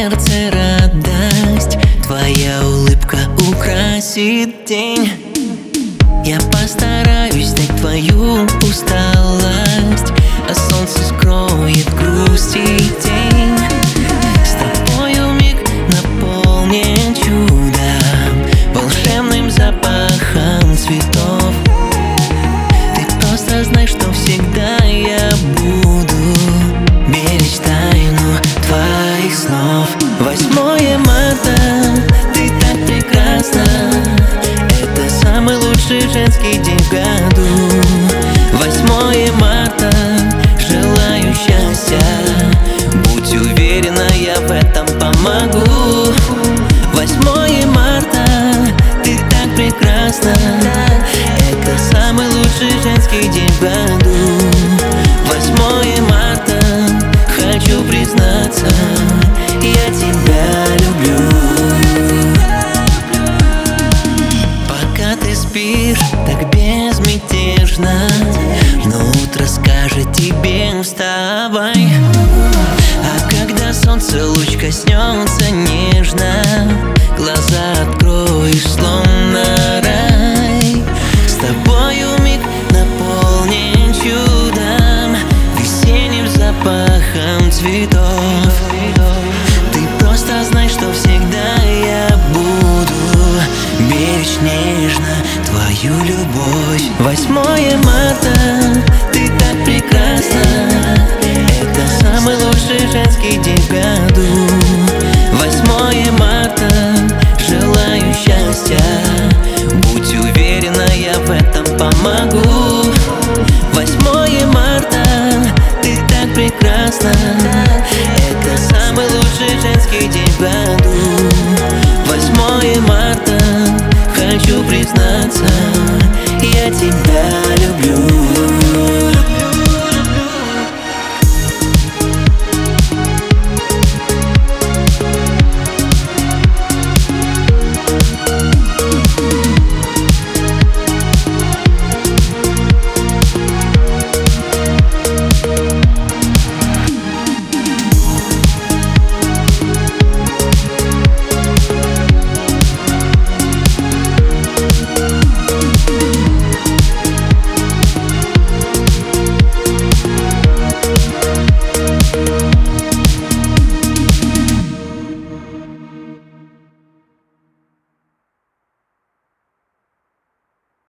сердце радость, твоя улыбка украсит день. Я постараюсь снять твою усталость, а солнце скроет грусть и тень. С тобою миг наполнен чудом, волшебным запахом цветов. Ты просто знай, что всегда я буду беречь тайну твоих снов. 8 марта, ты так прекрасна, это самый лучший женский день в году. 8 марта, желаю счастья, будь уверена, я в этом помогу. 8 марта, ты так прекрасна, это самый лучший женский день в году. 8 марта, хочу признаться, я тебя люблю. Пока ты спишь так безмятежно, но утро скажет тебе вставай. А когда солнце луч коснется нежно, глаза откроешь, словно рай. С тобою миг наполнен чудом, весенним запахом цветов. Ты просто знай, что всегда я буду беречь нежно твою любовь. 8 марта, ты так прекрасна, это самый лучший женский день в году. 8 марта, желаю счастья, будь уверена, я в этом помогу. 8 марта, ты так прекрасна, это самый лучший женский день в году. 8 марта, хочу признаться, я тебя